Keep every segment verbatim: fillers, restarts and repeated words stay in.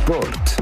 Sport.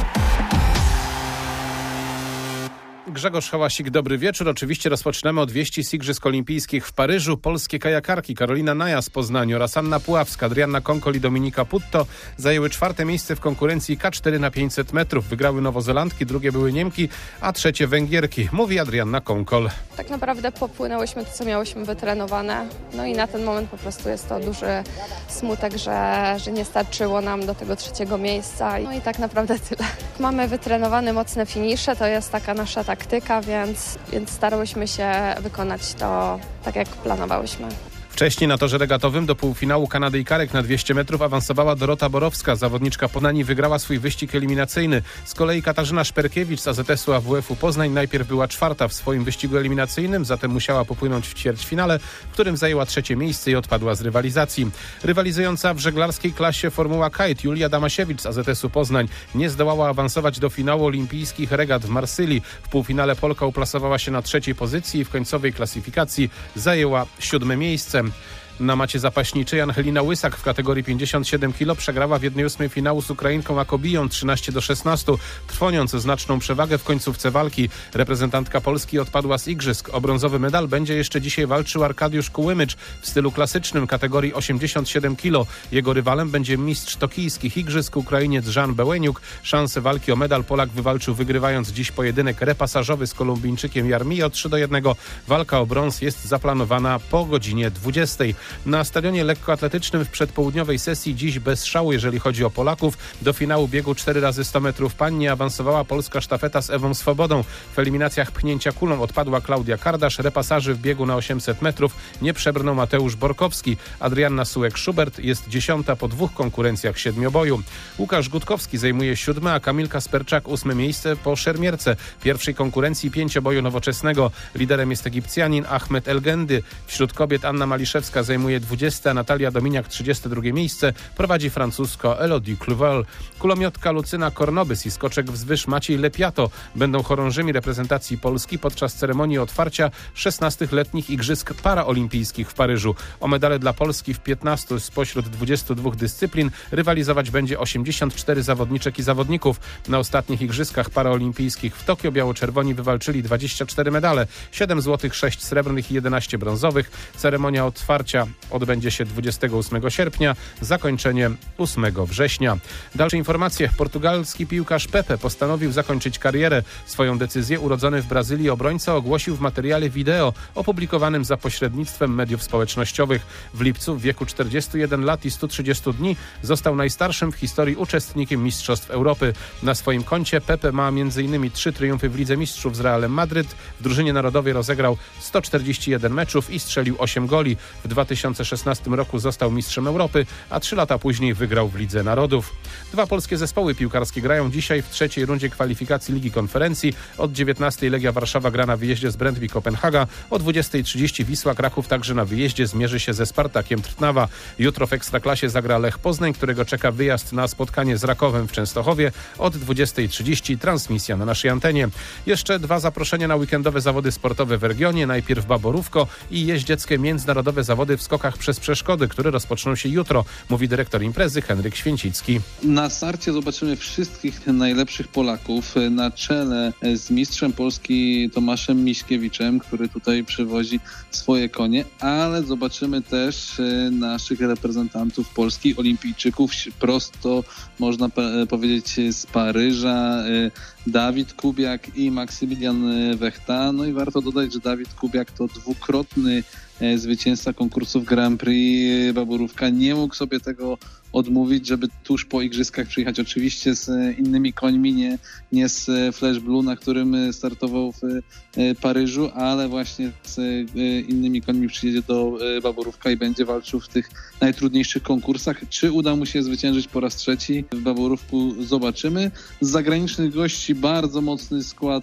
Grzegorz Hałasik, dobry wieczór. Oczywiście rozpoczynamy od wieści z Igrzysk Olimpijskich w Paryżu. Polskie kajakarki Karolina Naja z Poznaniu oraz Anna Puławska, Adrianna Konkol i Dominika Putto zajęły czwarte miejsce w konkurencji K cztery na pięćset metrów. Wygrały Nowozelandki, drugie były Niemki, a trzecie Węgierki. Mówi Adrianna Konkol. Tak naprawdę popłynęłyśmy to, co miałyśmy wytrenowane. No i na ten moment po prostu jest to duży smutek, że, że nie starczyło nam do tego trzeciego miejsca. No i tak naprawdę tyle. Mamy wytrenowane mocne finisze, to jest taka nasza taktyka, więc, więc starałyśmy się wykonać to tak, jak planowałyśmy. Wcześniej na torze regatowym do półfinału Kanadyjkarek na dwieście metrów awansowała Dorota Borowska. Zawodniczka Poznani wygrała swój wyścig eliminacyjny. Z kolei Katarzyna Szperkiewicz z A Z S u A W F u Poznań najpierw była czwarta w swoim wyścigu eliminacyjnym, zatem musiała popłynąć w ćwierćfinale, w którym zajęła trzecie miejsce i odpadła z rywalizacji. Rywalizująca w żeglarskiej klasie Formuła Kite Julia Damasiewicz z A Z S u Poznań nie zdołała awansować do finału olimpijskich regat w Marsylii. W półfinale Polka uplasowała się na trzeciej pozycji i w końcowej klasyfikacji zajęła siódme miejsce. Na macie zapaśniczej Angelina Łysak w kategorii pięćdziesiąt siedem kilogramów przegrała w jednej ósmej finału z Ukrainką Akobiją trzynaście do szesnastu, trwoniąc znaczną przewagę w końcówce walki. Reprezentantka Polski odpadła z igrzysk. O brązowy medal będzie jeszcze dzisiaj walczył Arkadiusz Kułymycz w stylu klasycznym kategorii osiemdziesiąt siedem kilogramów. Jego rywalem będzie mistrz tokijskich igrzysk Ukrainiec Jan Bełeniuk. Szanse walki o medal Polak wywalczył, wygrywając dziś pojedynek repasażowy z Kolumbijczykiem Jarmijo trzy do jednego. Walka o brąz jest zaplanowana po godzinie dwudziestej. Na stadionie lekkoatletycznym w przedpołudniowej sesji dziś bez szału, jeżeli chodzi o Polaków. Do finału biegu cztery razy sto metrów pań nie awansowała polska sztafeta z Ewą Swobodą. W eliminacjach pchnięcia kulą odpadła Klaudia Kardasz. Repasaży w biegu na osiemset metrów nie przebrnął Mateusz Borkowski. Adrianna Sułek-Schubert jest dziesiąta po dwóch konkurencjach siedmioboju. Łukasz Gutkowski zajmuje siódme, a Kamilka Sperczak ósme miejsce po szermierce pierwszej konkurencji pięcioboju nowoczesnego. Liderem jest Egipcjanin Ahmed El Gendy. Wśród kobiet Anna Maliszewska zajmuje dwudzieste, a Natalia Dominiak trzydzieste drugie miejsce. Prowadzi francusko Elodie Cluvel. Kulomiotka Lucyna Kornobys i skoczek wzwyż Maciej Lepiato będą chorążymi reprezentacji Polski podczas ceremonii otwarcia szesnastych letnich Igrzysk Paraolimpijskich w Paryżu. O medale dla Polski w piętnastu spośród dwudziestu dwóch dyscyplin rywalizować będzie osiemdziesiąt cztery zawodniczek i zawodników. Na ostatnich Igrzyskach Paraolimpijskich w Tokio biało-czerwoni wywalczyli dwadzieścia cztery medale, siedem złotych, sześć srebrnych i jedenaście brązowych. Ceremonia otwarcia odbędzie się dwudziestego ósmego sierpnia, zakończenie ósmego września. Dalsze informacje. Portugalski piłkarz Pepe postanowił zakończyć karierę. Swoją decyzję urodzony w Brazylii obrońca ogłosił w materiale wideo opublikowanym za pośrednictwem mediów społecznościowych. W lipcu w wieku czterdziestu jeden lat i stu trzydziestu dni został najstarszym w historii uczestnikiem Mistrzostw Europy. Na swoim koncie Pepe ma między innymi trzy triumfy w Lidze Mistrzów z Realem Madryt. W drużynie narodowej rozegrał sto czterdzieści jeden meczów i strzelił osiem goli. W dwa tysiące szesnastym roku został mistrzem Europy, a trzy lata później wygrał w Lidze Narodów. Dwa polskie zespoły piłkarskie grają dzisiaj w trzeciej rundzie kwalifikacji Ligi Konferencji. Od dziewiętnastej Legia Warszawa gra na wyjeździe z Brentby Kopenhaga. O dwudziestej trzydzieści Wisła Kraków także na wyjeździe zmierzy się ze Spartakiem Trnawa. Jutro w Ekstraklasie zagra Lech Poznań, którego czeka wyjazd na spotkanie z Rakowem w Częstochowie. Od dwudziestej trzydzieści transmisja na naszej antenie. Jeszcze dwa zaproszenia na weekendowe zawody sportowe w regionie. Najpierw Baborówko i jeździeckie międzynarodowe zawody w skokach przez przeszkody, które rozpoczną się jutro, mówi dyrektor imprezy Henryk Święcicki. Na starcie zobaczymy wszystkich najlepszych Polaków na czele z mistrzem Polski Tomaszem Miśkiewiczem, który tutaj przywozi swoje konie, ale zobaczymy też naszych reprezentantów Polski, olimpijczyków prosto, można powiedzieć, z Paryża, Dawid Kubiak i Maksymilian Wechta. No i warto dodać, że Dawid Kubiak to dwukrotny zwycięzca konkursów Grand Prix Baborówka. Nie mógł sobie tego odmówić, żeby tuż po igrzyskach przyjechać oczywiście z innymi końmi, nie, nie z Flash Blue, na którym startował w Paryżu, ale właśnie z innymi końmi przyjedzie do Baborówka i będzie walczył w tych najtrudniejszych konkursach. Czy uda mu się zwyciężyć po raz trzeci w Baborówku? Zobaczymy. Z zagranicznych gości bardzo mocny skład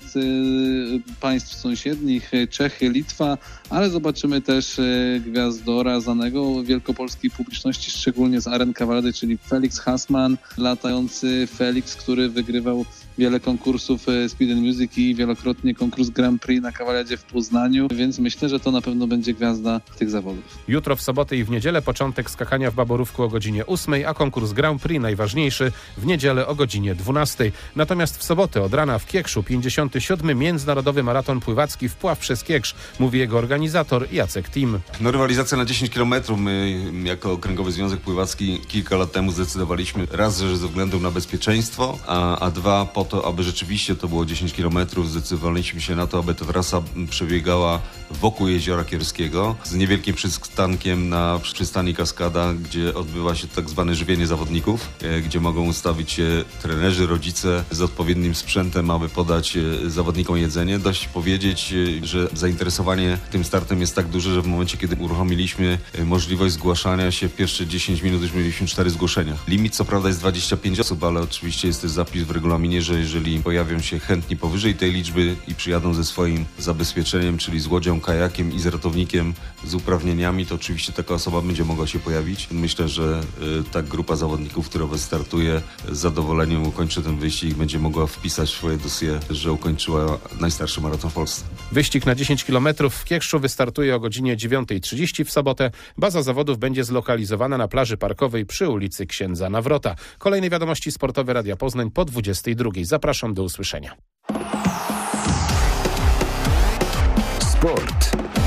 państw sąsiednich, Czechy, Litwa, ale zobaczymy też gwiazdora znanego wielkopolskiej publiczności, szczególnie z aren Kavalady, czyli Felix Hassmann, latający Felix, który wygrywał wiele konkursów Speed and Music i wielokrotnie konkurs Grand Prix na kawaliadzie w Poznaniu, więc myślę, że to na pewno będzie gwiazda tych zawodów. Jutro w sobotę i w niedzielę początek skakania w Baborówku o godzinie ósmej, a konkurs Grand Prix najważniejszy w niedzielę o godzinie dwunastej. Natomiast w sobotę od rana w Kiekszu pięćdziesiąty siódmy Międzynarodowy Maraton Pływacki Wpław przez Kieksz, mówi jego organizator Jacek Tim. No rywalizacja na dziesięć kilometrów. My jako Okręgowy Związek Pływacki kilka lat temu zdecydowaliśmy raz, że ze względu na bezpieczeństwo, a, a dwa po to, aby rzeczywiście to było dziesięć kilometrów, zdecydowaliśmy się na to, aby ta trasa przebiegała wokół Jeziora Kierskiego z niewielkim przystankiem na przystani Kaskada, gdzie odbywa się tak zwane żywienie zawodników, gdzie mogą ustawić się trenerzy, rodzice z odpowiednim sprzętem, aby podać zawodnikom jedzenie. Dość powiedzieć, że zainteresowanie tym startem jest tak duże, że w momencie, kiedy uruchomiliśmy możliwość zgłaszania się, w pierwsze dziesięć minut już mieliśmy cztery zgłoszenia. Limit co prawda jest dwadzieścia pięć osób, ale oczywiście jest też zapis w regulaminie, że jeżeli pojawią się chętni powyżej tej liczby i przyjadą ze swoim zabezpieczeniem, czyli z łodzią, kajakiem i z ratownikiem z uprawnieniami, to oczywiście taka osoba będzie mogła się pojawić. Myślę, że y, ta grupa zawodników, która wystartuje, z zadowoleniem ukończy ten wyścig, będzie mogła wpisać w swoje dossier, że ukończyła najstarszy maraton w Polsce. Wyścig na dziesięć kilometrów w Kiekszu wystartuje o godzinie dziewiątej trzydzieści w sobotę. Baza zawodów będzie zlokalizowana na plaży parkowej przy ulicy Księdza Nawrota. Kolejne wiadomości sportowe Radia Poznań po dwudziestej drugiej. Zapraszam do usłyszenia. Sport.